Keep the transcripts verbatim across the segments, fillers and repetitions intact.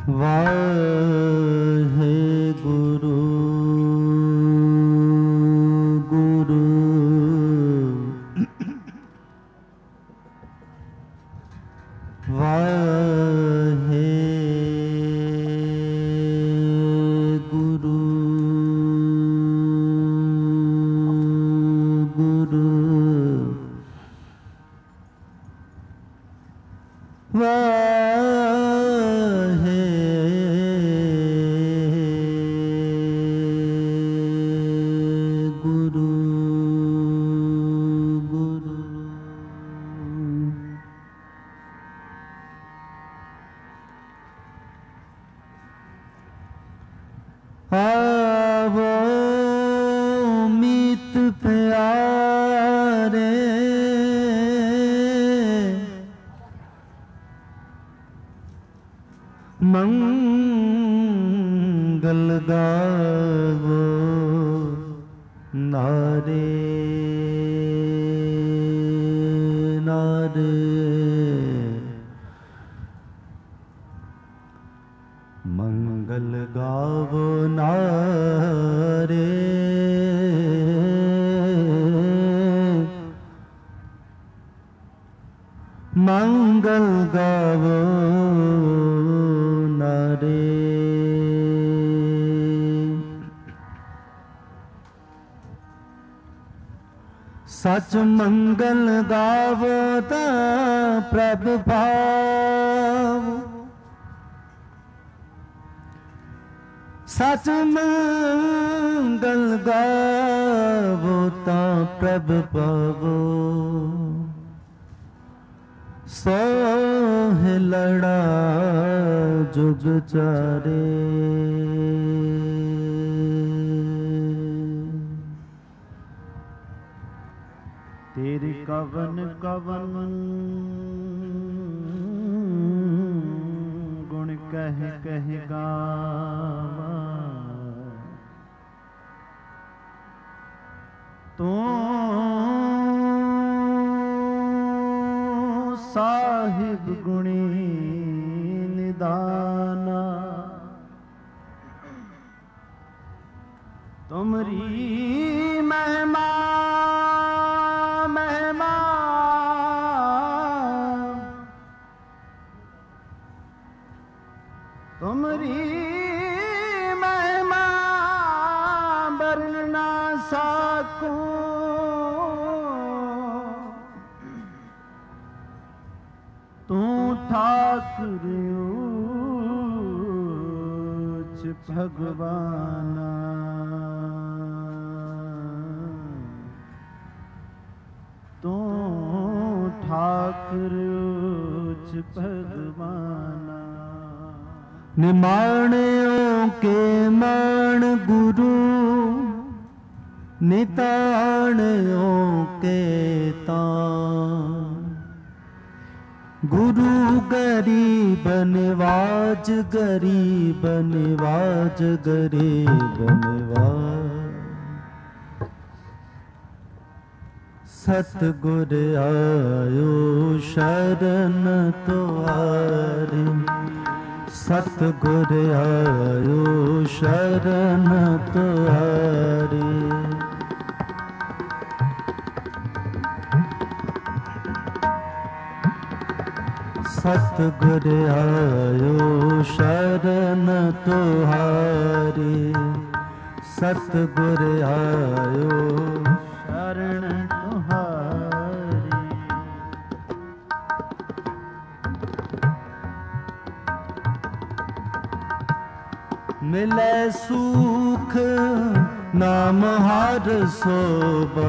वाहे गुरु गुरु वाहे गुरु गुरु वाहे गुरु गुरु आवो मीत प्यारे मंगल गावो नारे नारे मंगल गावो नारे मंगल गावो नारे सच मंगल गावो ता प्रभ भाव सच मंगल गावो ता प्रभ पावो सोह लड़ा जुग चारे तेरे कवन कवन गुण कह कह गावा तू साहिब गुणी निदाना तुमरी महिमा महिमा तुमरी महिमा वर्णना सकूं तू ठाकुर ऊंच भगवाना तू ठाकुर ऊंच भगवाना निमाणियों के मान गुरु निताणियों के तान गुरु गरीब निवाज गरीब निवाज गरीब निवाज सतगुर आयो शरण तुआरी सतगुर आयो शरण तुआरी सतगुर आयो शरण तुहारी सतगुर आयो शरण तुहारी मिले सुख नाम हर सोबा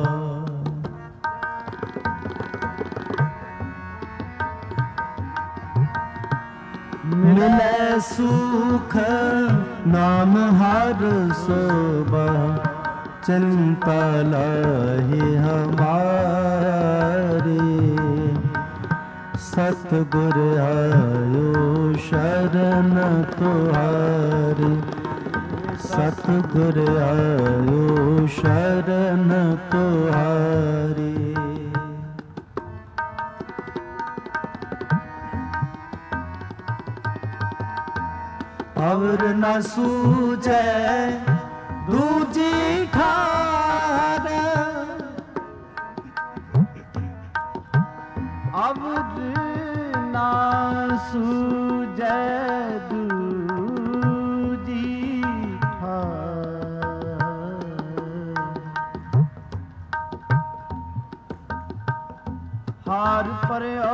मिले सुख नाम हर सोबा चिंता लाही हमारी सतगुर आयो शरण तुहारी सतगुर आयो शरण तुहारी अवर न सूझे दूजी ठार, अवर न सूझे दूजी ठार। हार परयो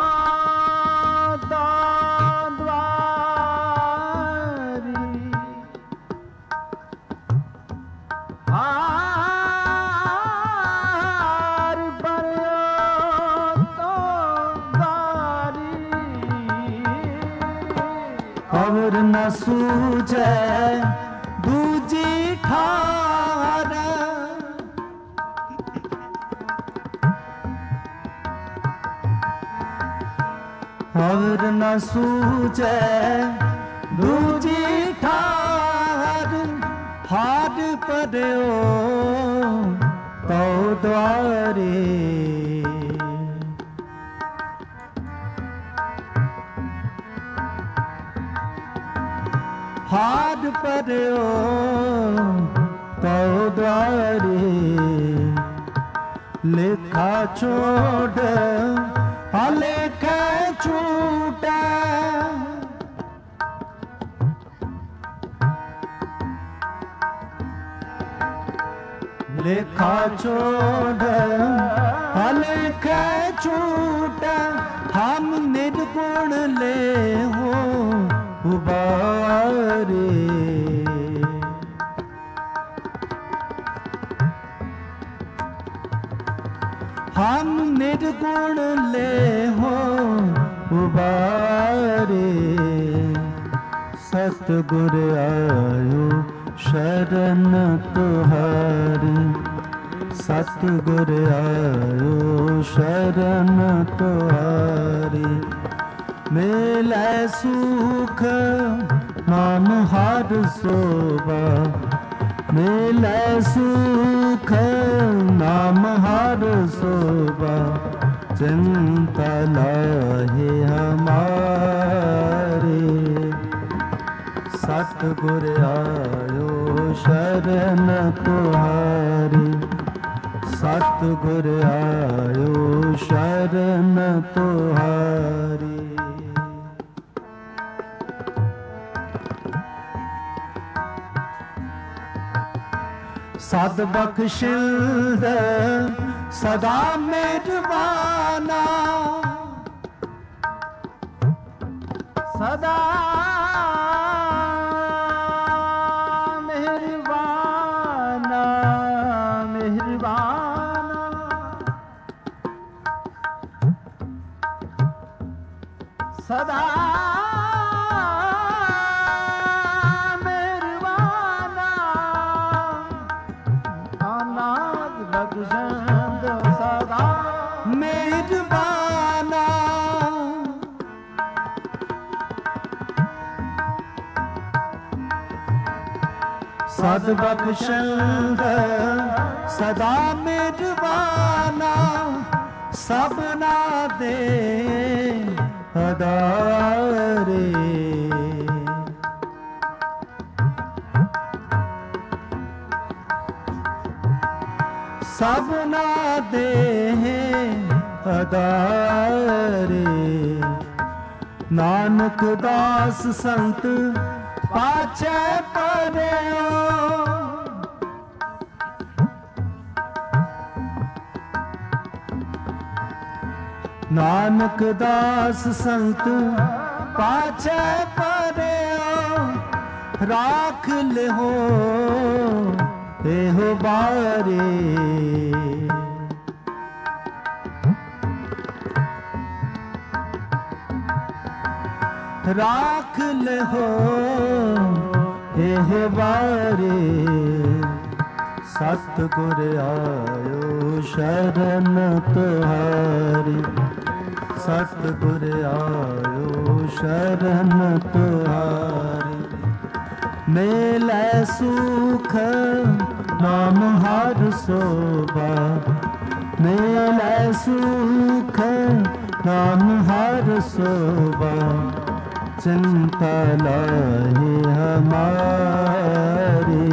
अवर न सूझे दूजी ठार, अवर न सूझे दूजी ठार। हार परयो तो द्वारे, हार परयो तो द्वारे। लेखा छोड़ लेखा छूटा, लेखा छोड़ लेखा छूटा। हम निर्गुण ले हो उबारे, हम निर्गुण ले हो उबारे। सतगुर आयो शरण तुहारी, सतगुर आयो शरण तुहारी। मिलै सुख नाम हर सोबा, मिलै सुख नाम हर सोबा। चिंता लाहे हमारे, सतगुर आयो शरण तुहारी, सतगुर आयो शरण तुहारी। सद बख्शिंद सदा मेहरबाना, सदा मेहरबाना, मेहरबाना। सदा बख्शंद सदा मेहरबाना। सद बख्शंद सदा मेहरबाना। सबना दे अदारे, सबना दे अदारे। नानक दास संत पाछे परयो, नानक दास संत पाछे परयो। राख लिहो एहो बारे, राख लिहो एहो बारे। सतगुर आयो शरण तुहारी, सतगुर आयो शरण तुहारी। मिलै सुख नाम हर सोबा, मिलै सुख नाम हर सोबा। चिंता लाहे हमारी।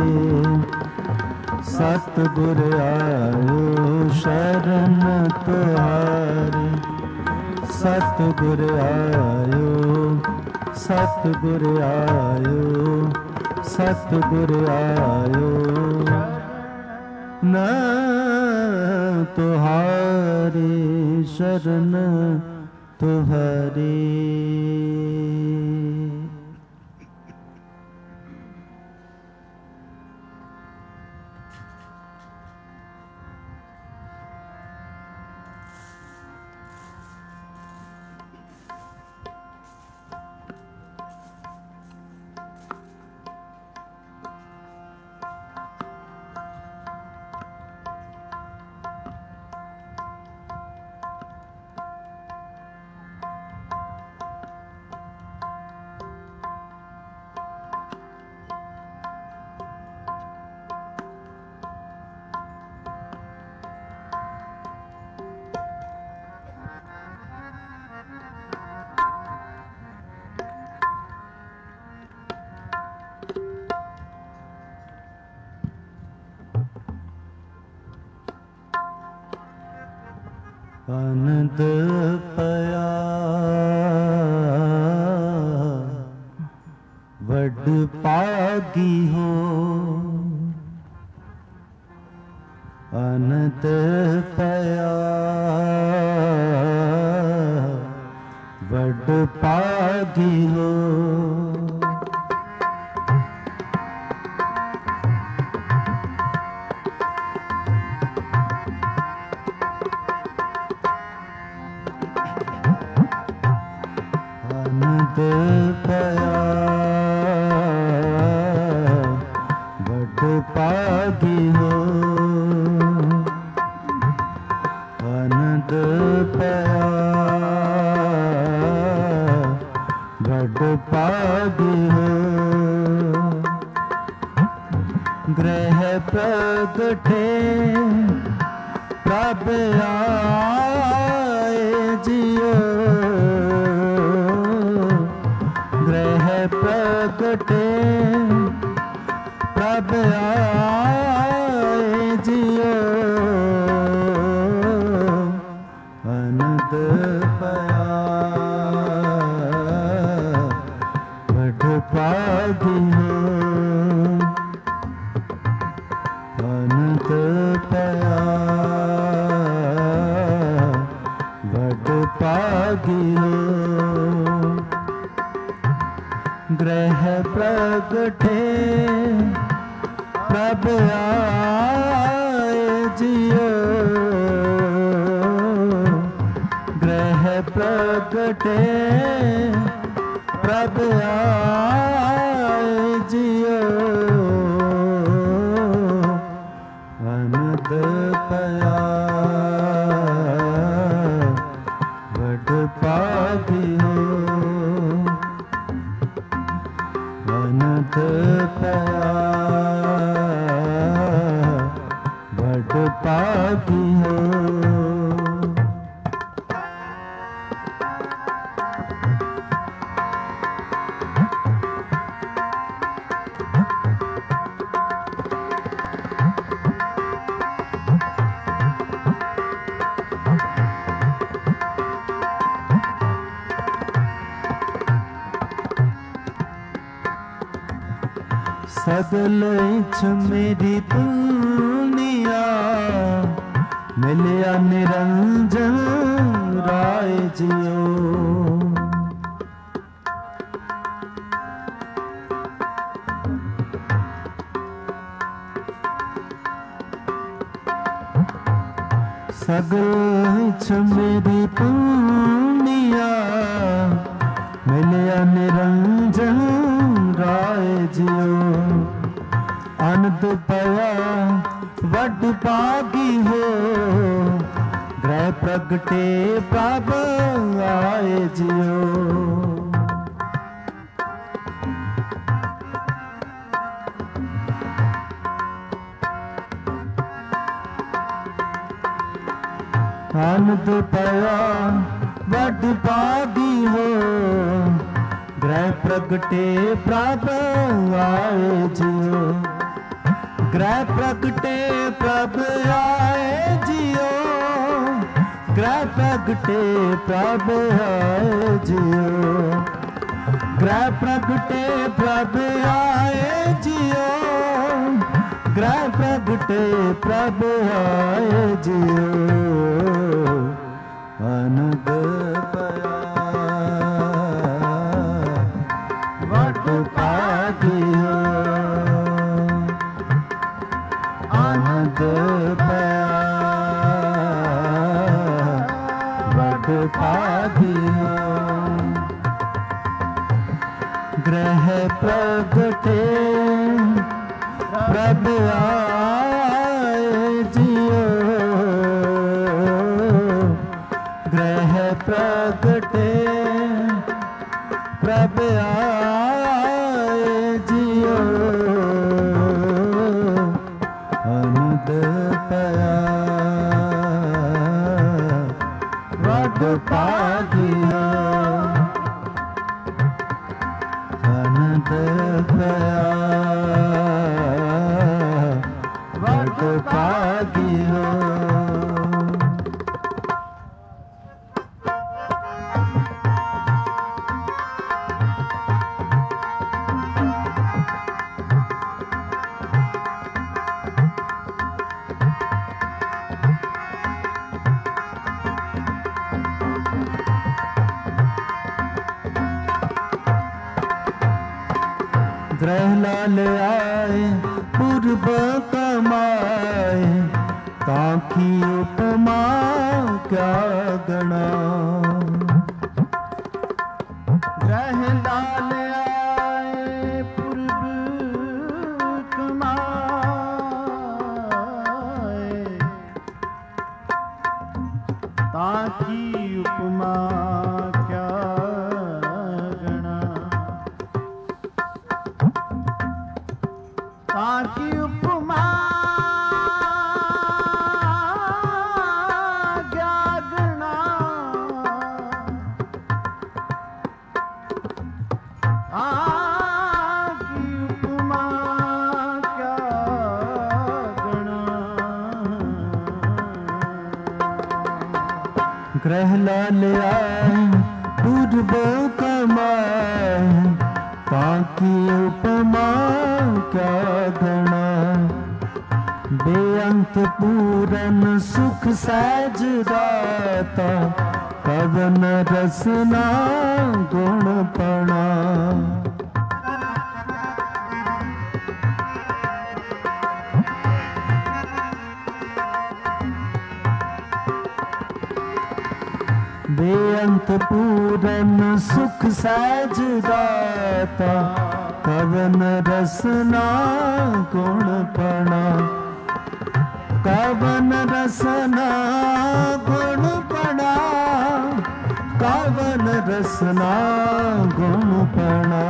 सतगुर आयो शरण तुहारी। सतगुर आयो सतगुर आयो सतगुर आयो न तुहारी शरण तुहारी। आनंद पया वड पागी हो। आनंद पया वड पागी हो। आनंद पया वड पागी हो। आनंद पया वड पागी हो। ग्रह प्रगटे प्रभ आए जियो। ग्रह प्रगटे प्रभ आए जियो। आनंद पया वड पागी हो। आनंद पया वड पागी हो। ग्रह प्रगटे प्रभ आए जियो। ग्रह प्रगटे प्रभ आए जियो। आनंद पया वड पागी हो। आनंद पया वड पागी हो। सगल इछ मेरी दुनिया मिलिया निरंजन राय जियो। सगल इछ मेरी दुनिया मिलिया निरंजन राय जियो। आनंद पया वड पागी हो। ग्रह प्रगटे प्रभ आए जियो। आनंद पया वड पागी हो। ग्रह प्रगटे प्रभ आए जियो, ग्रह प्रगटे प्रभ आए जियो, ग्रह प्रगटे प्रभ आए जियो, ग्रह प्रगटे प्रभ आए जियो, ग्रह प्रगटे प्रभ आए जियो, अनंद वट पागियो, अनंद वट पागियो, ग्रह प्रगटे प्रभ आए जियो, ग्रह प्रगटे प्रभ आए जियो, अनंद पया वड पागियो, अनंद पया वड पागियो। ग्रह लाल आए पूर्व कमाए, ताकि उपमा क्या गणा, ग्रह लाल आए पूर्व कमाए, ताकि उपमा क्या गणा, ताकि उपमा क्या गणा, ताकि उपमा क्या गणा, ग्रह लाल आए पूर्व कमाए, ताकि उपमा क्या गणा, बेअंत पूरन सुख सहज दाता, कवन रसना गुण पणा, बेअंत पूरन सुख सहज दाता, कवन रसना गुण पणा, कवन रसना गुण पणा, कवन रसना गुण पणा,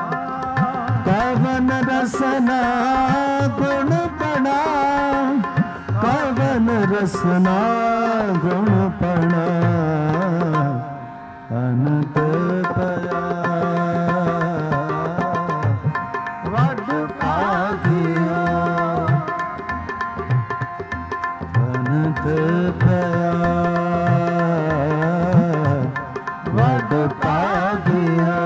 कवन रसना गुण पणा, कवन रसना गुण पणा, अनंत पया वड पागियो, अनंत पया वड पागियो।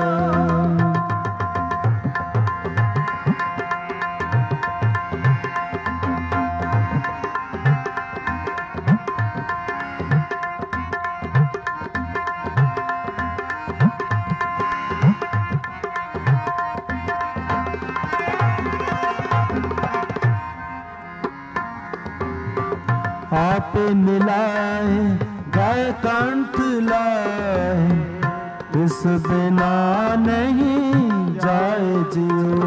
आप मिलाए गए कंठ लाए, इस बिना नहीं जाए जियो,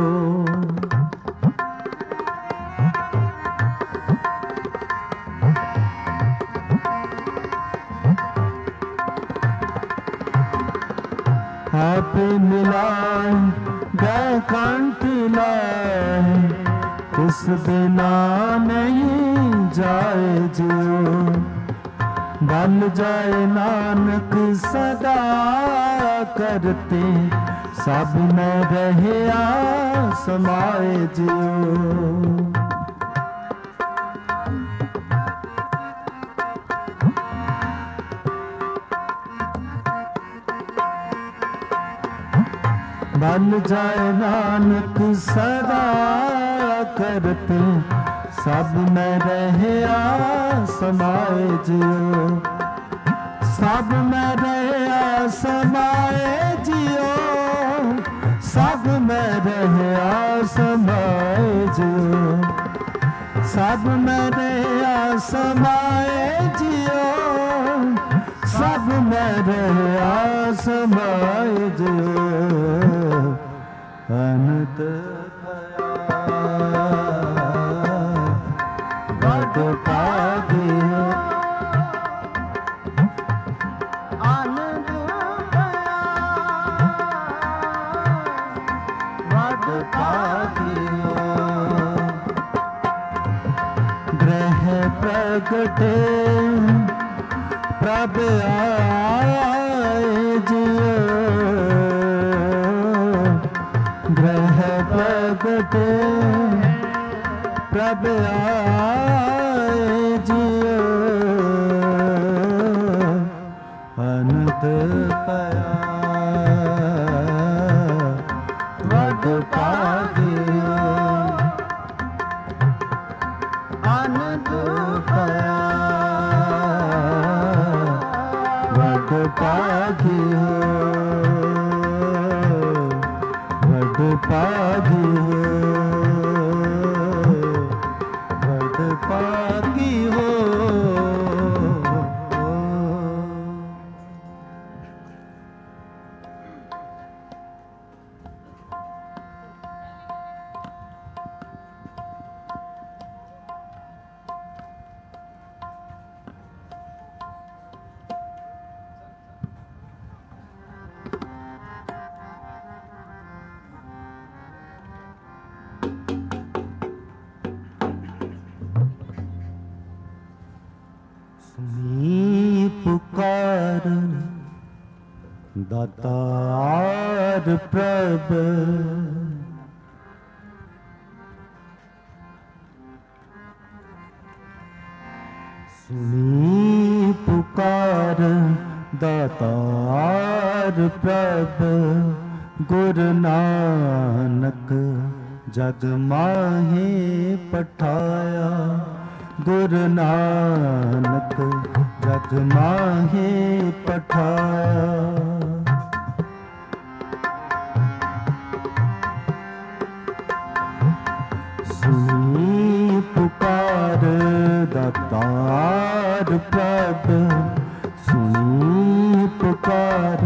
आप मिलाए गए कंठ लाए, इस बिना नहीं जाए जियो, बन जाए नानक सदा करते सब में रहया समाए जियो। बन जाए नानक सदा करते सब में रहया समाए जियो। सब में रहया समाए जियो। सब में रहया समाए जियो। सब में रहया समाए जियो। सब में रहया समाए जियो। अनंत बड़ पागियो। आनंद बड़ पागियो। ग्रह प्रगटे प्रभ आए जियो। ग्रह प्रगटे प्रभ आए जियो। अनंत पया वड पागियो। आनंद पया वड पागियो। वड पागियो। वड पागियो। सुनी पुकार दातार प्रभ। सुनी पुकार दातार प्रभ। गुरु नानक जग माहे पठाया। गुरु नानक जग माहे पठाया। सुनी पुकार दातार प्रभ। सुनी पुकार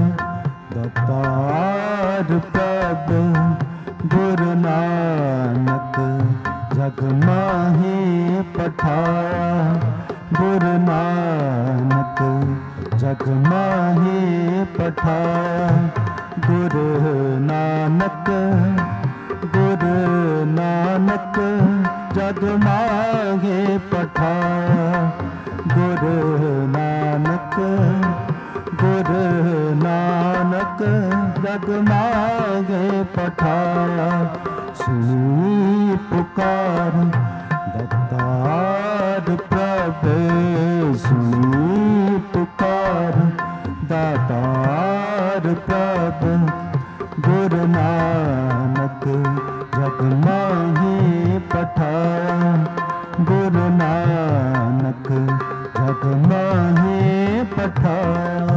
दातार प्रभ। गुरु नानक जग माहे पठाया। गुरु नानक जग माहे पठाया। गुरु नानक गुरु नानक जग माहे पठाया। गुरु नानक गुरु नानक जग माहे पठाया। सुनी पुकार दातार प्रभ। सुनी पुकार दातार प्रभ। गुरु नानक जग माहे पठाया। गुरु नानक जग माहे पठाया।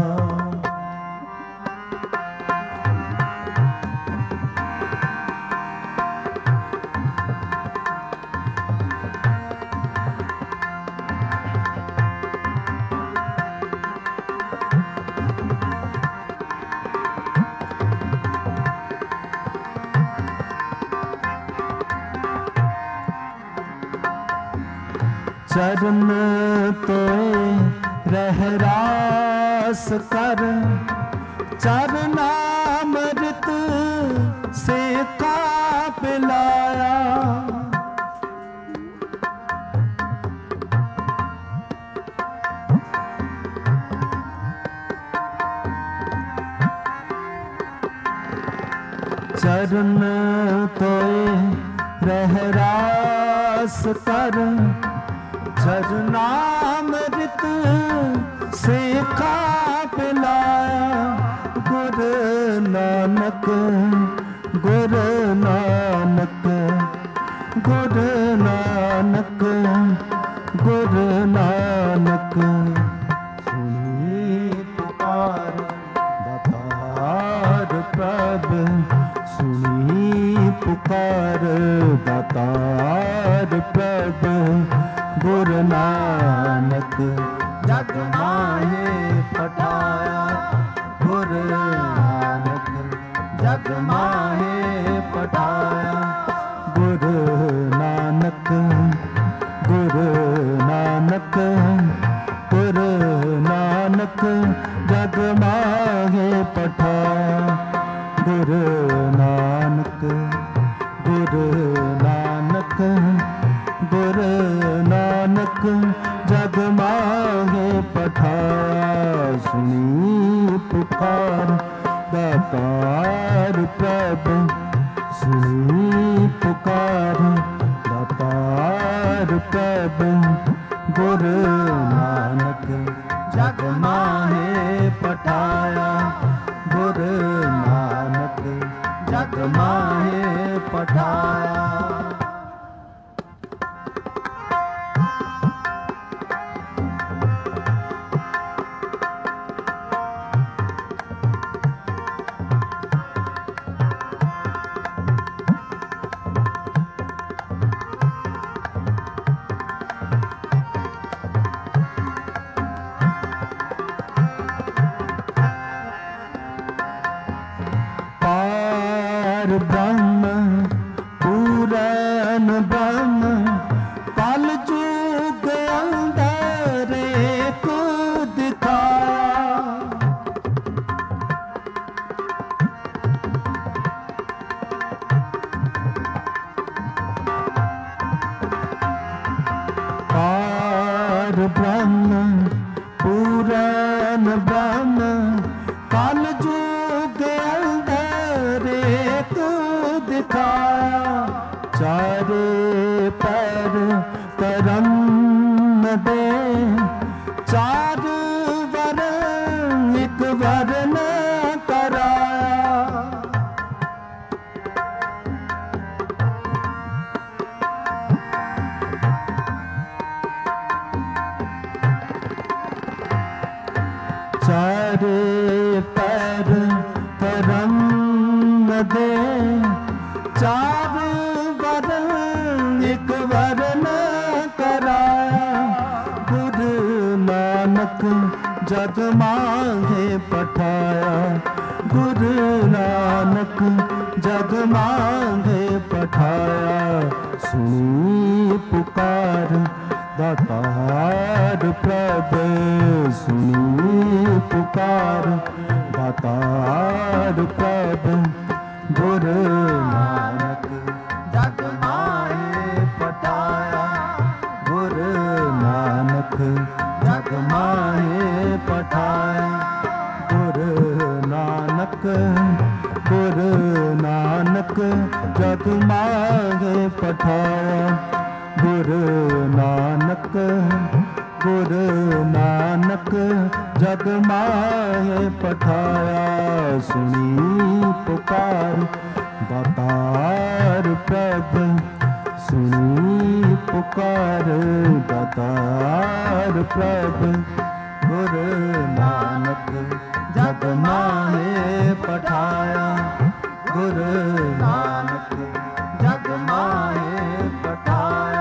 चरण तोए रह रास कर। चरणामृत से का पिलाया। चरण तोए रह रास कर, चरनामृत सेखा पिलाया। गुर नानक गुर नानक गुर नानक गुर नानक। सुनी पुकार दातार प्रभ, सुनी पुकार दातार प्रभ। गुर नानक जग माहे पठाया, गुर नानक जग माहे पठाया। गुर नानक गुर नानक गुर नानक जग माहे पठाया। गुर नानक गुर नानक गुर नानक जग माहे पठाया। सुनी पुकार दातार प्रभु, सुनी पुकार दातार प्रभु। गुर नानक जग माहे पठाया, गुर नानक जग माहे पठाया। ब्रह्म पूरन ब्रह्म पल जुग अंदर एक दिखाया। पार ब्रह्म पूरन ब्रह्म पल जुग अंदर एक दिखाया। चारे पैर करम दे, चार वरण एक वरण कराया। चारे पैर करम दे, चार वरण एक वरण कराया। गुर नानक जग माहे पठाया, गुर नानक जग माहे पठाया। सुनी पुकार दातार प्रभु, सुनी पुकार दातार प्रभु। गुर नानक जग माहे पठाया, गुर नानक जग माहे पठाया। गुर नानक गुर नानक जग माहे पठाया। गुर नानक गुर नानक जग माहे पठाया। सुनी पुकार दातार प्रभु, सुनी पुकार दातार प्रभु। गुर नानक जग माहे पठाया, गुर नानक जग माहे पठाया।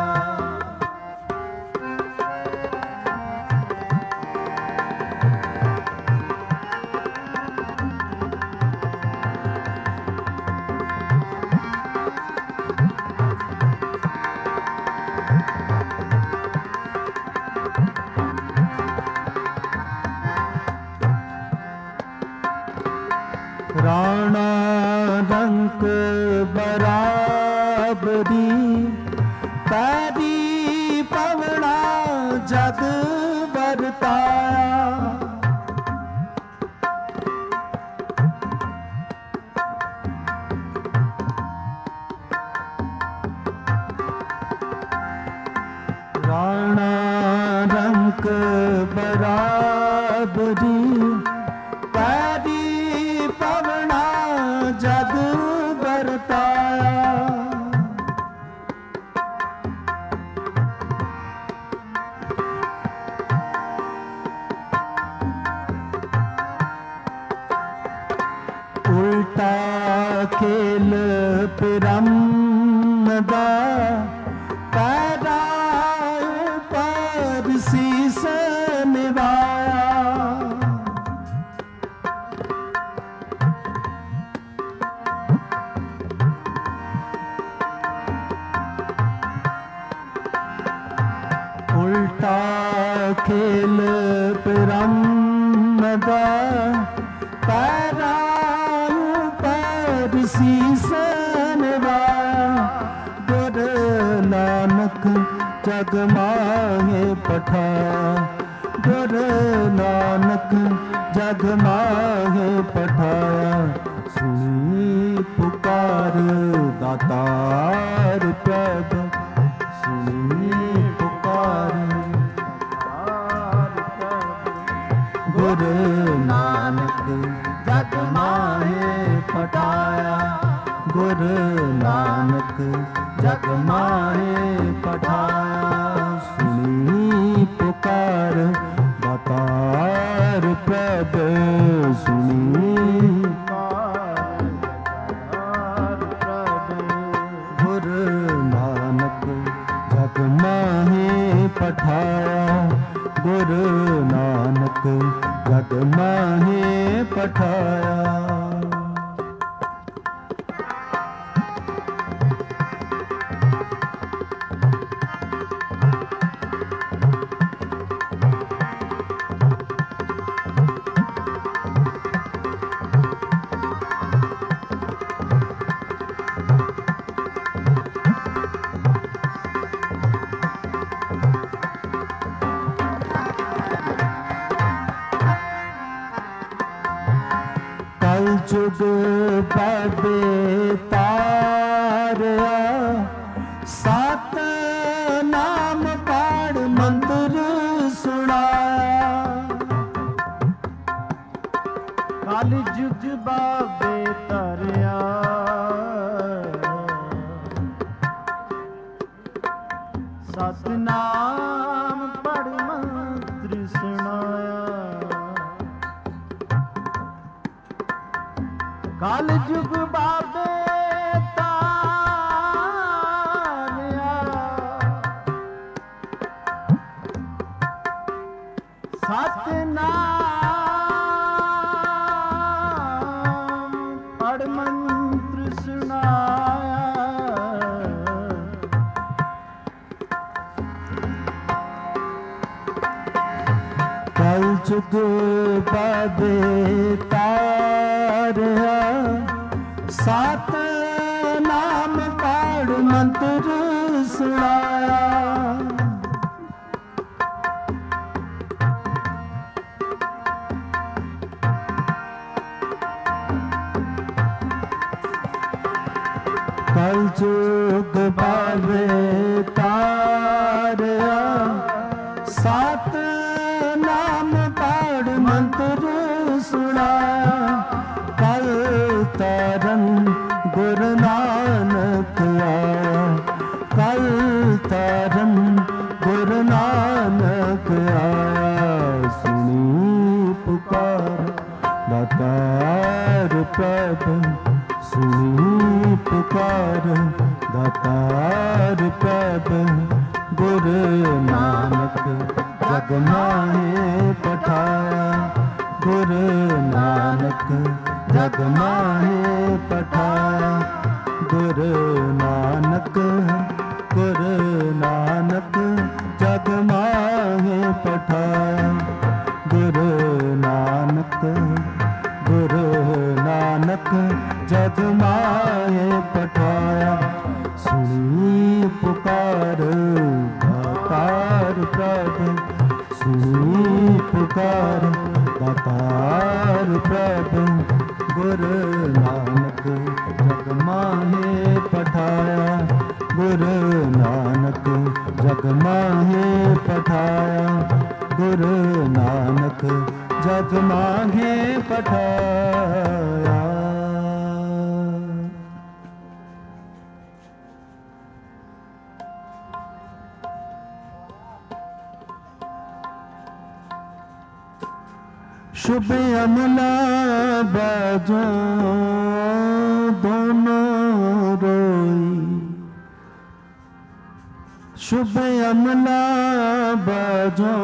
राणा रंक बराबरी, पैरी पवना जग बरताया। ਰਾਣਾ ਰੰਕ ਬਰਾਬਰੀ ਪੈਰੀ ਪਵਣਾ ਜਗ ਵਰਤਾਇਆ। ਉਲਟਾ ਖੇਲ ਪਿਰਮ ਦਾ ਪੈਰਾ ਉਪਰ ਸੀਸ ਨਿਵਾਇਆ। ਉਲਟਾ ਖੇਲ ਪਿਰਮ ਦਾ ਪੈਰਾ ਉਪਰ ਸੀਸ ਨਿਵਾਇਆ। ਗੁਰ ਨਾਨਕ ਜਗ ਮਾਹੇ ਪਠਾਇਆ। ਗੁਰ ਨਾਨਕ ਜਗ ਮਾਹੇ ਪਠਾਇਆ। ਸੁਣੀ ਪੁਕਾਰ ਦਾਤਾਰ ਪ੍ਰਭ। ਸੁਣੀ ਪੁਕਾਰ ਗੁਰ ਨਾਨਕ ਜਗ ਮਾਹੇ ਪਠਾਇਆ। ਗੁਰ ਨਾਨਕ ਜਗ ਮਾਹੇ ਪਠਾਇਆ। ਸੁਣੀ ਪੁਕਾਰ ਦਾਤਾਰ ਪ੍ਰਭ। ਸੁਣੀ ਪੁਕਾਰ ਦਾਤਾਰ ਪ੍ਰਭ। ਗੁਰ ਨਾਨਕ ਜਗ ਮਾਹੇ ਪਠਾਇਆ। ਗੁਰ ਨਾਨਕ ਜਗ ਮਾਹੇ ਪਠਾਇਆ। ਜੁਗ ਬਾਬੇ ਤਾਰਿਆ। ਸਤ ਨਾਮ ਪੜ ਮੰਤਰ ਸੁਣਾਇਆ। ਕਲ ਜੁਗ ਬਾਬੇ ਤਾਰਿਆ। ਸਤ ਨਾਮ ਪੜ ਮੰਤਰ ਸੁਣਾਇਆ। ਕਲ ਜੁਗ ਬਾਬੇ ਤਾਰਿਆ। ਸਤ ਨਾਮ ਪੜ ਮੰਤਰ ਸੁਣਾਇਆ। ਕਲ ਜੁਗ ਬਾਬੇ ਤਾਰਿਆ। ਸਤ ਨਾਮ ਪੜ ਮੰਤਰ ਸੁਣਾਇਆ। ਕਲ ਜੁਗ ਬਾਬੇ ਤਾਰਿਆ। ਸਤ ਨਾਮ ਪੜ ਮੰਤਰ ਸੁਣਾਇਆ। ਕਲ ਤਰਨ ਗੁਰ ਨਾਨਕ ਆਇਆ। ਕਲ ਤਰਨ ਗੁਰ ਨਾਨਕ ਆਇਆ। ਸੁਣੀ ਪੁਕਾਰ ਦਾਤਾਰ ਪ੍ਰਭ। ਸੁਣੀ ਪੁਕਾਰ ਦਾਤਾਰ ਪ੍ਰਭ। ਗੁਰ ਨਾਨਕ ਜਗ ਮਾਹੇ ਪਠਾਇਆ। ਗੁਰ ਨਾਨਕ ਜਗ ਮਾਹੇ ਪਠਾਇਆ। ਗੁਰ ਨਾਨਕ ਗੁਰ ਨਾਨਕ ਜਗ ਮਾਹੇ ਪਠਾਇਆ। ਗੁਰ ਨਾਨਕ ਗੁਰ ਨਾਨਕ ਜਗ ਮਾਹੇ ਪਠਾਇਆ। ਸੁਣੀ ਪੁਕਾਰ ਦਾਤਾਰ ਪ੍ਰਭ। ਸੁਣੀ ਪੁਕਾਰ ਦਾਤਾਰ ਪ੍ਰਭ। ਗੁਰ ਨਾਨਕ ਜਗ ਮਾਹੇ ਪਠਾਇਆ। ਗੁਰ ਨਾਨਕ ਜਗ जग माहे पठाया गुरु नानक जग माहे पठाया। शुभ अमला बाजो दोनों रोई, शुभ अमला बाजो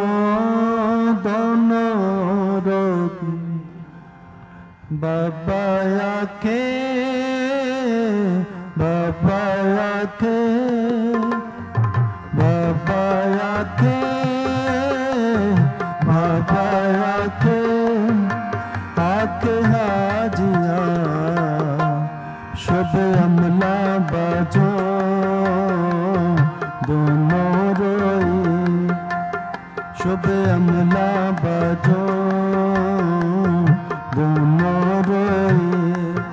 दोनों रोई। बाबा आखे बाबा आखे बाबा आखे बाबा आखे आखे हाजिया शुभ अमला बाजो दोनों रोई, शुभ अमला बाजो दोनों रोई।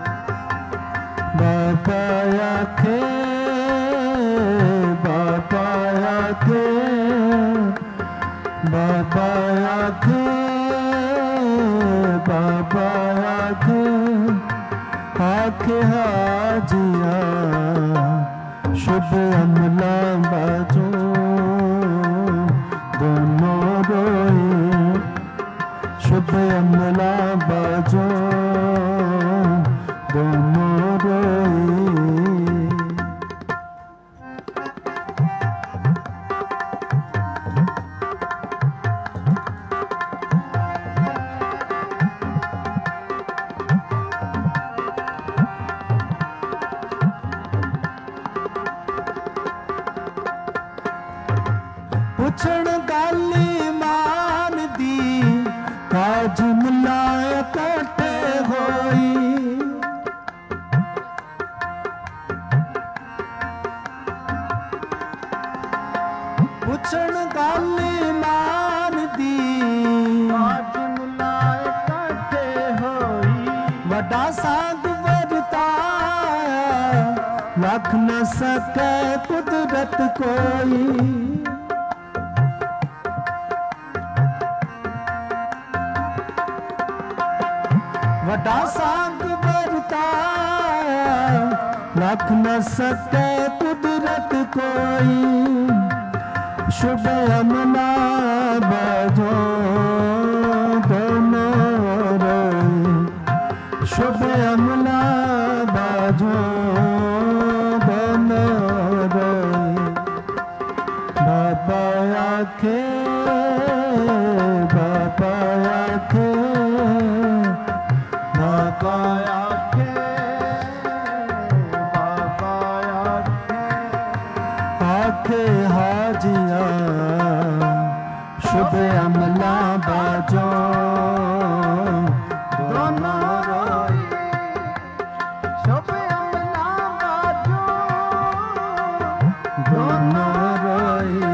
बाबा आखे बाबा आखे बाबा आखे बाबा आखे आखे हाजिया शुभ अमला बाजो दोनों रोई, शुभ अमला बाजो दोनों रोई। पुछण गाली मान दी काज मिलाए इकट्ठे होई। पुछण गाली मान दी काज मिलाए इकट्ठे होई। वड्डा साध वरताया लख न सके कुदरत कोई। वड्डा साध वरताया लख न सके कुदरत कोई। शुभ अमला बाजो दोनों रोई, शुभ अमला बाजो दोनों रोई। बाबा आखे बाबा आखे बाबा आखे बाबा आखे आखे हाजिया शुभ अमला बाजो दोनों रोई, शुभ अमला बाजो दोनों रोई।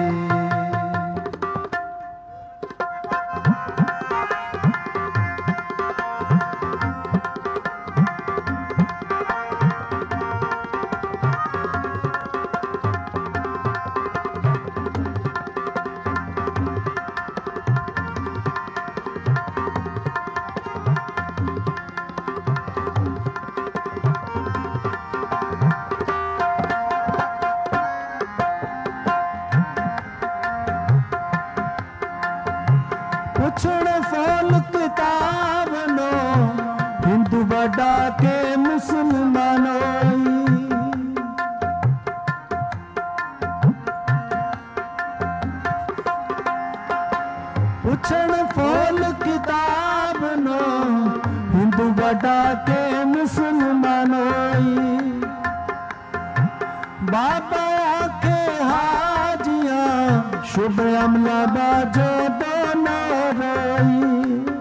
पुछण फौल किताब नो हिंदू बड़ा के मुसलमानों। पुछण फौल किताब नो हिंदू बड़ा के मुसलमानों। बाबा आखे हाजिया शुभ अमला बाजो दोनों रोई।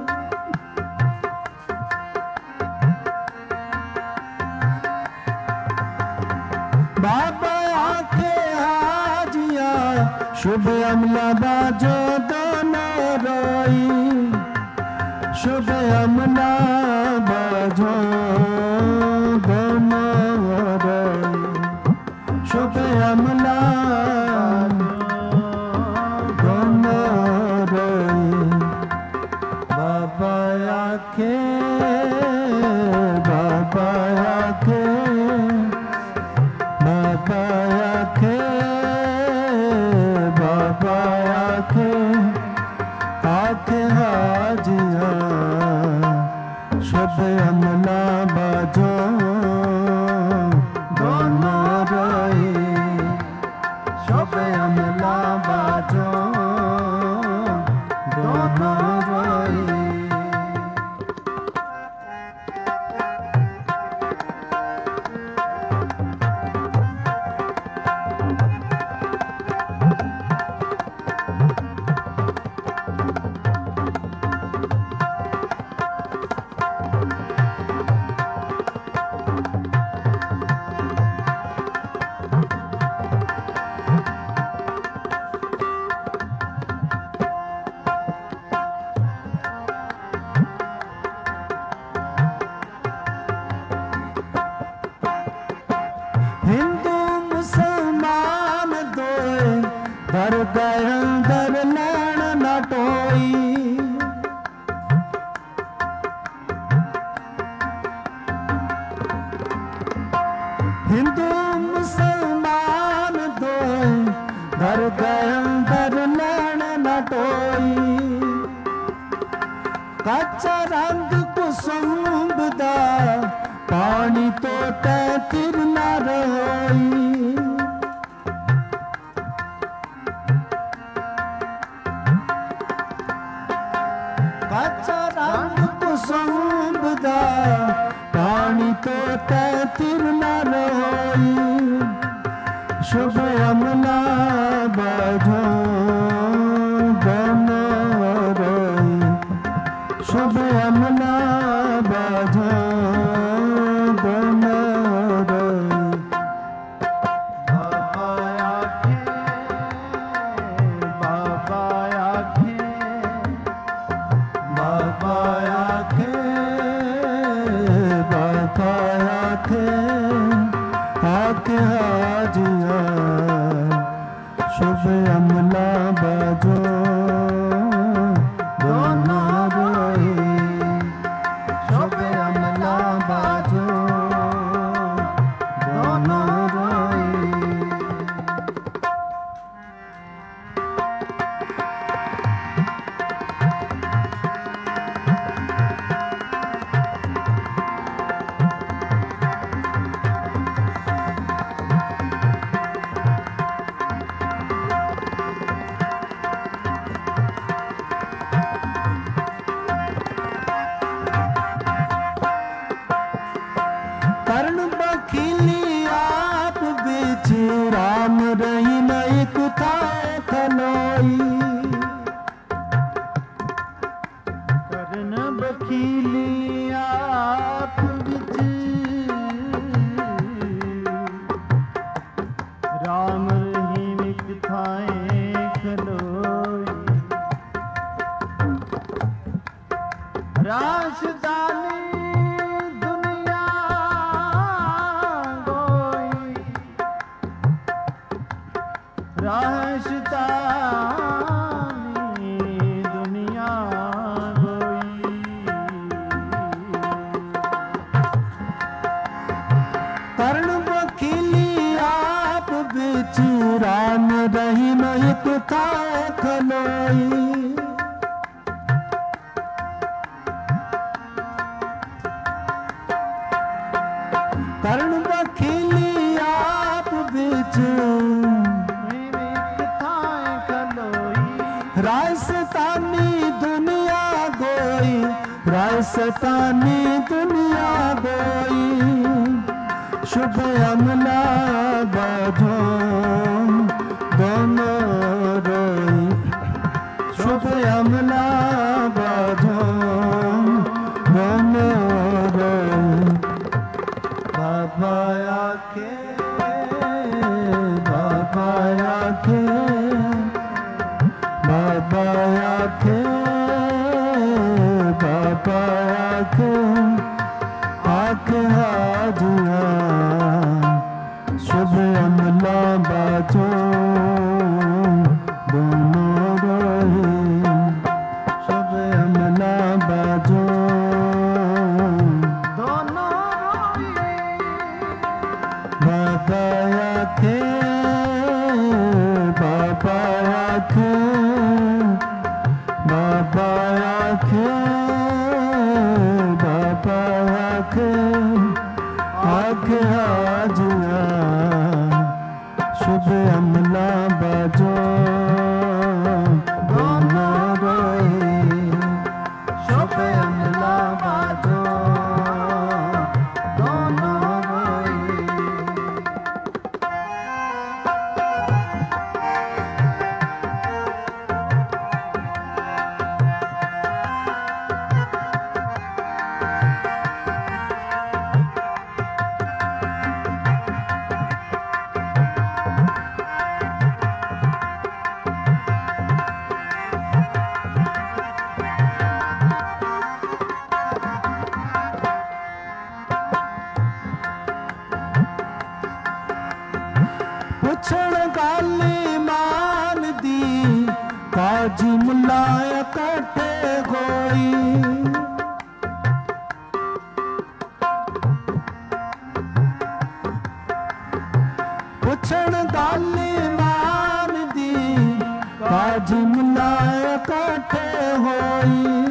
बाबा आखे हाजिया शुभ अमला बाजो दोनों रोई, शुभ अमला बाजो दोनों रोई, शुभ अमला हिंदू मुसलमान दोए घर गए अंदर लैन न टोई। हिंदू मुसलमान दोए घर गए अंदर लैन न टोई। कच्चा रंग कुसुम दा पानी तो तैतिर न रोई। कच्चा रंग कुसुम दा पानी तो तैतिर न रोई। शुभ अमला बाजो दोनों रोई। शुभ अमला बाजो शुभ अमला बाजो दोनों रोई। शुभ अमला बाजो दोनों रोई। कर्ण बखीली आप बिच राम रही नई कुथा खलोई। कर्ण बखीली आप बिच राम रही नई कुथाएं खलोई। राजधानी राशदानी दुनिया गोई। कर्ण बखीली आप बिच राम रही नहीं कुथा खलोई। कर्ण बखीली आप बिच राजस्थानी दुनिया गोई। राजस्थानी दुनिया गोई। शुभ अमला बाजो दोनों रोई। शुभ अमला बाजो दोनों रोई। बाबा आखे बाबा आखे बाबा आखे बाबा आखे आखे हाजिया। शुभ अमला बाजो दोनों रोई। शुभ अमला बाजो दोनों रोई। बाबा आखे बाबा आखे बाबा आखे बाबा आखे आखे हाजिया। शुभ अमला बाजो दोनों रोई। शुभ अमला बाजो दोनों रोई। ਪੁੱਛਣ ਗਾਲੀ ਮਾਨ ਦੀ ਕਾਜੀ ਮੁੱਲਾ ਇਕੱਠੇ ਹੋਈ। ਪੁੱਛਣ ਗਾਲੀ ਮਾਨ ਦੀ ਕਾਜੀ ਮੁੱਲਾ ਇਕੱਠੇ ਹੋਈ।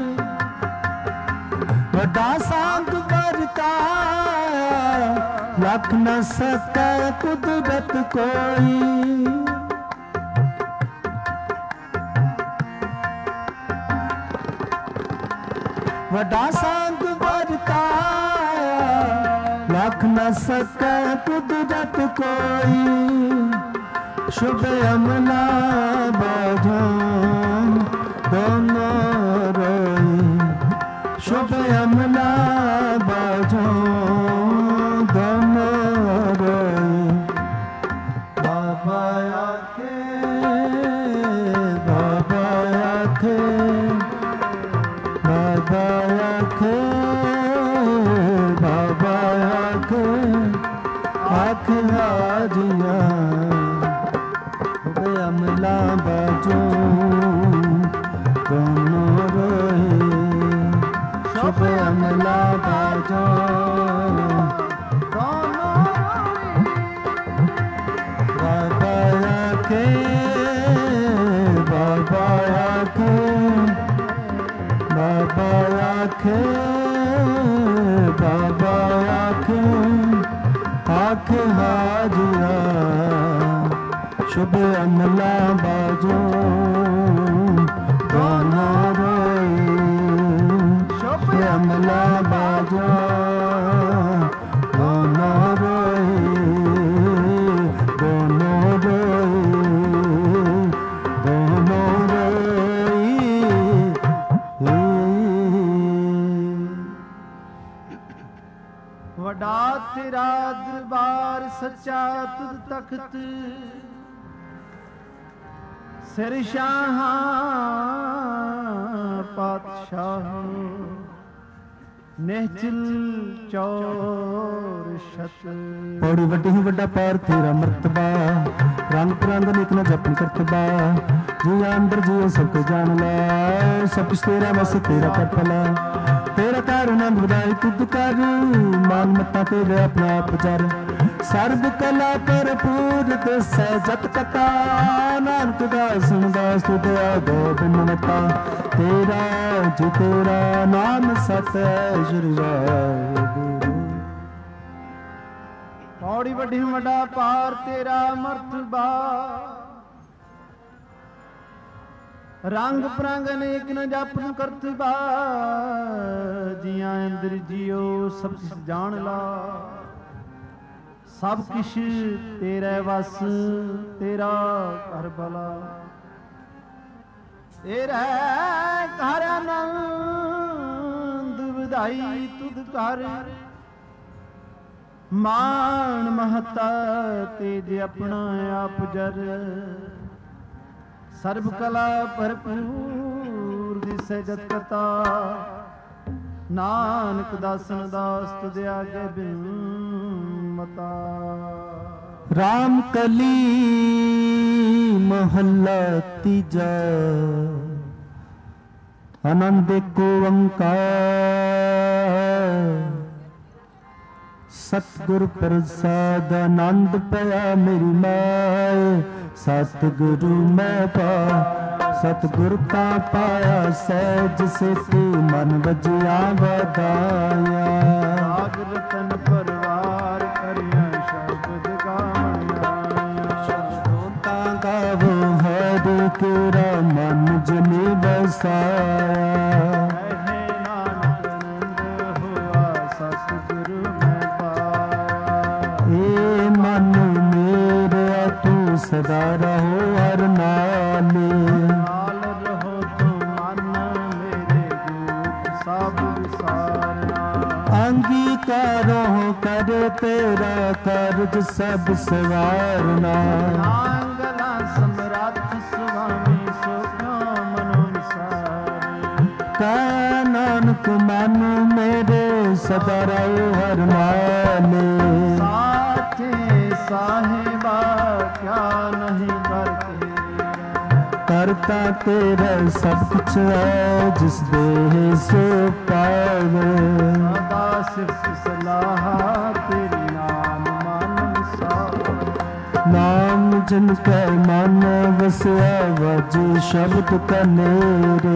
ਵੱਡਾ ਸੰਗ ਵਰਤਾਇਆ ਲੱਖ ਨ ਸਕੈ ਕੁਦਰਤ ਕੋਈ। ਵੱਡਾ ਸੰਗ ਵਰਤਾਇਆ ਲੱਖ ਨ ਸਕੈ ਕੁਦਰਤ ਕੋਈ। ਸ਼ੁਭ ਅਮਲਾ ਬਾਝੋਂ ਦੋਨੋਂ ਰੋਈ। ਸ਼ੁਭ ਅਮਲਾ ਬਾਝੋਂ ਦੋਨੋਂ ਰੋਈ। ਬਾਬਾ ਆਖੇ ਬਾਬਾ ਆਖੇ ਬਾਬਾ ਆਖੇ ਬਾਬਾ ਆਖੇ ਆਖ ਹਾਜੀਆਂ। ਸ਼ੁਭ ਅਮਲਾ ਬਾਝੋਂ ਦੋਨੋਂ ਰੋਈ। ਸ਼ੁਭ ਅਮਲਾ ਬਾਝੋਂ ਦੋਨੋਂ ਬਾਬਾ ਆਖੇ ਬਾਬਾ ਆਖੇ ਬਾਬਾ ਆਖੇ ਬਾਬਾ ਆਖੇ ਆਖ ਹਾਜੀਆਂ। ਸ਼ੁਭ ਅਮਲਾ ਬਾਝੋਂ ਦੋਨੋਂ ਰੋਈ। ਸ਼ੁਭ ਅਮਲਾ ਬਾਝੋਂ ਦੋਨੋਂ ਰੋਈ। ਦੋਨੋਂ ਰੋਈ ਦੋਨੋਂ ਰੋਈ। ਵੱਡਾ ਤੇਰਾ ਦਰਬਾਰ ਸੱਚਾ ਤੁਧ ਤਖਤ। ਸਿਰ ਸ਼ਾਹਾਂ ਪਾਤਸ਼ਾਹ ਨਿਹਚਲ ਚੌਰ ਛਤ। ਪੌੜੀ ਵੱਡੀ ਹੀ ਵੱਡਾ ਪਾਰ ਤੇਰਾ ਮਰਤਬਾ। ਰੰਗ ਪ੍ਰੰਗ ਨਿਤ ਨ ਜਪਨ ਕਰਤਬਾ। ਜੀ ਅੰਦਰ ਜੀ ਸਭ ਕੁ ਜਾਣ ਲੈ। ਸਭ ਕੁਛ ਤੇਰਾ ਵਸ ਤੇਰਾ ਕਰ ਭਲਾ। ਤੇਰਾ ਕਾਰਨ ਬੁਦਾਈ ਤੁਧ ਕਰ। ਮਨ ਮਤਾ ਤੇਰੇ ਆਪਣਾ ਆਪ ਜਰ। ਸਰਬ ਕਲਾ ਭਰਪੂਰ ਦਸੈ ਜਤ ਕਥਾ। ਨਾਨਕ ਦਾਸਨ ਦਾਸ ਤੁਧ ਆਗੋ ਬਿਨ ਮਤਾ। ਤੇਰਾ ਜੀ ਤੇਰਾ ਨਾਮ ਸਤ ਹੈ ਸ਼੍ਰੀ ਵਾਹਿਗੁਰੂ। ਪੌੜੀ ਵੱਡੀ ਵੱਡਾ ਪਾਰ ਤੇਰਾ ਮਰਤਬਾ। ਰੰਗ ਪ੍ਰੰਗ ਅਨੇਕ ਨ ਜਪਨ ਕਰਤਬਾ। ਜੀਆਂ ਅੰਦਰ ਜਿਉ ਸਭ ਜਾਣ ਲਾ। ਸਭ ਕਿਛ ਤੇਰੇ ਵਸ ਤੇਰਾ ਘਰ ਭਲਾ। ਤੇਰੇ ਘਰ ਆਨੰਦ ਵਧਾਈ ਤੁਧ ਘਰ। ਮਾਨ ਮਹਤਾ ਤੇਜ ਆਪਣਾ ਆਪ ਜਰ। ਸਰਬ ਕਲਾ ਭਰਪੂਰ ਦਿਸੈ ਜਤ ਕਥਾ। ਨਾਨਕ ਦਾਸਨ ਦਾਸ ਤੁਧ ਆਗੇ ਬਿਨ ਮਤਾ। ਰਾਮ ਕਲੀ ਮਹੱਲਾ ਤੀਜਾ। ਆਨੰਦ ਏਕ ਓੰਕਾਰ। ਸਤਿਗੁਰ ਪ੍ਰਸਾਦ ਆਨੰਦ ਪਿਆ ਮੇਰੀ ਮਾਏ। ਸਤਿਗੁਰੂ ਮੈਂ ਪਾ ਸਤਿਗੁਰ ਤਾ ਪਾਇਆ। ਸਹਿਜ ਸਿੱਧ ਮਨ ਵਜਿਆ ਵਧਾਇਆ। ਰਾਗ ਰਤਨ ਪਰਵਾਰ ਕਰਿਆ ਸ਼ਬਦ ਗਾਇਆ। ਸ਼ਬਦੋਂ ਗਾਵੋ ਹਰਿ ਤੇਰਾ ਮਨ ਜਨੇ ਵਸਾਇਆ। ਨਾਨਕ ਆਨੰਦ ਹੋਆ ਸਤਿਗੁਰੂ ਮੈਂ ਪਾਇਆ। ਏ ਮਨ ਮੇਰਾ ਤੂੰ ਸਦਾ ਰਹੋ ਹਰ ਨਾਲੇ। ਨਾਲ ਰਹੋ ਤੂੰ ਮਨ ਮੇਰੇ ਦੁਖ ਸਭ ਵਿਸਾਰਨਾ। ਅੰਗੀਕਾਰੋ ਕਰ ਤੇਰਾ ਕਾਰਜ ਸਭ ਸਵਾਰਨਾ। ਨਾਂਗਲਾ ਸਮਰੱਥ ਸੁਆਮੀ ਸੋ ਕਿਉ ਮਨੋ ਨਿਸਾਰੇ। ਕਾ ਨਾਨਕ ਮਨ ਮੇਰੇ ਸਦਾ ਰਹੋ ਹਰ ਨਾਲੇ। ਸਾਚੇ ਸਾਹਿਬਾ ਕਿਆ ਤਾਂ ਤੇਰਾ ਸਭ ਕੁਛ ਹੈ, ਜਿਸ ਦੇ ਸੋ ਪਾਵੇ। ਸਦਾ ਸਿਫਤ ਸਲਾਹ ਤੇਰੀ ਨਾਮ ਮਨ ਸਾਰ। ਨਾਮ ਜਿਨ ਕੈ ਮਨ ਵਸਿਆ, ਵਾਜੇ ਸ਼ਬਦ ਕਨੇਰੇ।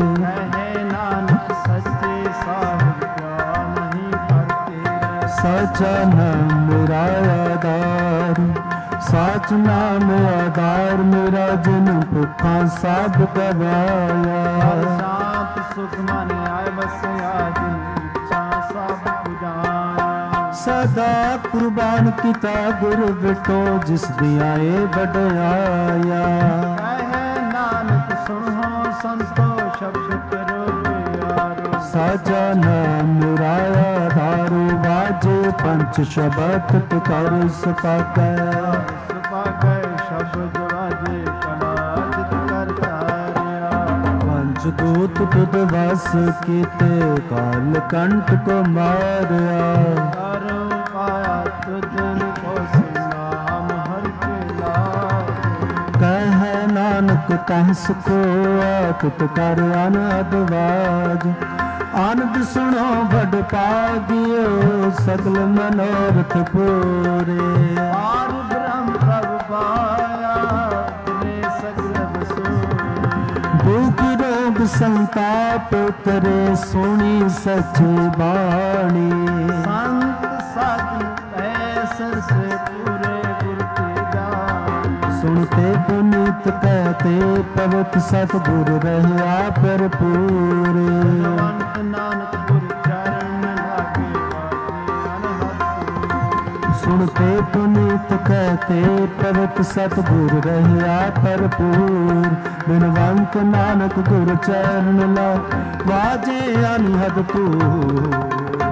ਕਹੇ ਨਾਨਕ ਸੱਚੇ ਸਾਹਿਬ ਕਿਆ ਨਹੀਂ ਪਰ ਤੇਰਾ। ਸਾਚਾ ਨਾਮ ਮੇਰਾ ਆਧਾਰ, ਸਾਚ ਨਾਮ ਆਧਾਰ ਮੇਰਾ, ਜਿਨ ਭੁੱਖਾਂ ਸਭ ਗਵਾਇਆ। ਸ਼ਾਂਤ ਸੁਖ ਮਨ ਆਏ ਵਸਿਆ, ਜਿਨ ਇੱਛਾ ਸਭ ਪੁਜਾਇਆ। ਸਦਾ ਕੁਰਬਾਨ ਕੀਤਾ ਗੁਰ ਬਿਟੋ, ਜਿਸ ਦੀ ਆਏ ਵਡਿਆਇਆ। ਕਹੇ ਨਾਨਕ ਸੁਣੋ ਸੰਤੋ, ਸ਼ਬਦ ਕਰੋ ਪਿਆਰੋ। ਸਾਚਾ ਨਾਮ ਮੇਰਾ ਆਧਾਰ, ਵਾਜੇ ਪੰਚ ਸ਼ਬਦ ਕਰ ਸਪਾਕੈ। ਸੁਭਾਗੈ ਸ਼ਬਦ ਵਾਜੇ, ਕਲਾ ਜਿਤ ਕਰ ਧਾਰਿਆ। ਪੰਜ ਦੂਤ ਤੁਧ ਵਸ ਕੀਤੇ, ਕਾਲ ਕੰਠ ਕੋ ਮਾਰਿਆ। ਕਰੋ ਪਾਇਆ ਤੁਧਨ ਕੋ ਨਾਮ ਹਰਿ ਕੇ ਲਾਗੇ। ਕਹਿ ਨਾਨਕ ਕਹਿ ਸੁਖੋ, ਆਕਤ ਕਰ ਅਨਹਦ ਵਾਜ। ਆਨੰਦ ਸੁਣੋ ਵਡ ਭਾਗਿਓ, ਸਗਲ ਮਨੋਰਥ ਪੂਰੇ। ਪਾਰ ਬ੍ਰਹਮ ਪ੍ਰਭ ਪਾਇਆ, ਤੇਰੇ ਸਗਲ ਬਸੋਰੇ। ਦੁਖ ਰੋਗ ਸੰਤਾਪ ਉਤਰੇ, ਸੁਣੀ ਸੱਚੀ ਬਾਣੀ। ਸੰਤ ਸਾਧੂ ਪੈ ਸਰਸੇ ਪੂਰੇ, ਗੁਰ ਕੀ ਜਾਣ। ਸੁਣਤੇ ਪੁਨੀਤ ਕਹਤੇ, ਪਵਿੱਤ ਸਤਿਗੁਰ ਰਹਿਆ ਭਰਪੂਰੇ। ਭਗਵੰਤ ਨਾਨਕ ਗੁਰ ਚਰਨ ਲਾਗੇ, ਪਾਤੇ ਅਨਹਦ। ਸੁਣਤੇ ਪੁਨੀਤ ਕਹਤੇ, ਪਵਿੱਤ ਸਤਿਗੁਰ ਰਹਿਆ ਭਰਪੂਰ। ਬਿਨਵੰਤ ਨਾਨਕ ਗੁਰ ਚਰਨ ਲਾ, ਵਾਜੇ ਅਨਹਦ ਪੂਰੇ।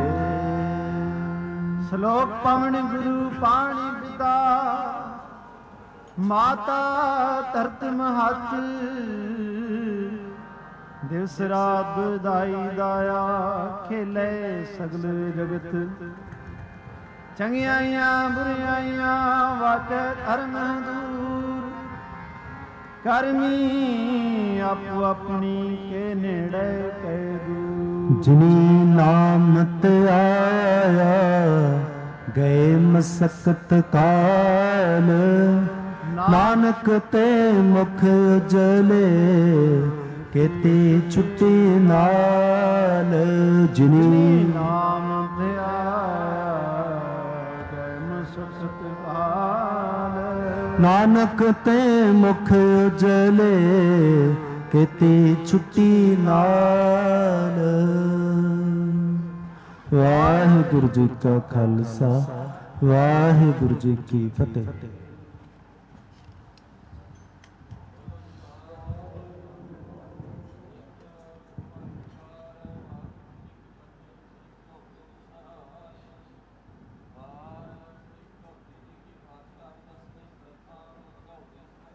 ਸ਼ਲੋਕ ਪਵਨ ਗੁਰੂ ਪਾਣੀ ਪਿਤਾ, ਮਾਤਾ ਧਰਤ ਮਹਤ। ਦਿਵਸ ਰਾਤ ਦਾਈ ਦਾਇਆ, ਖੇਲੇ ਸਗਲ ਜਗਤ। ਚੰਗਿਆਈਆਂ ਬੁਰਿਆਈਆਂ ਵਾਟੇ ਧਰਮ ਦੂਰ। ਕਰਮੀ ਆਪੋ ਆਪਣੀ ਕੇ ਨੇੜੇ ਕੈ ਦੂਰ। ਜਿਨੀ ਨਾਮ ਧਿਆਇਆ, ਗਏ ਮਸਕਤ ਕਾਲ। ਨਾਨਕ ਤੇ ਮੁਖ ਉਜਲੇ, ਕੀਤੀ ਛੁੱਟੀ ਨਾਲ। ਜਿਨੀ ਨਾਮ ਧਿਆਇਆ, ਗਏ ਮਸਕਤ ਕਾਲ। ਨਾਨਕ ਤੇ ਮੁਖ ਉਜਲੇ, ਕੀਤੀ ਛੁੱਟੀ ਨਾਲ। ਵਾਹਿਗੁਰੂ ਜੀ ਕਾ ਖਾਲਸਾ, ਵਾਹਿਗੁਰੂ ਜੀ ਕੀ ਫਤਿਹ।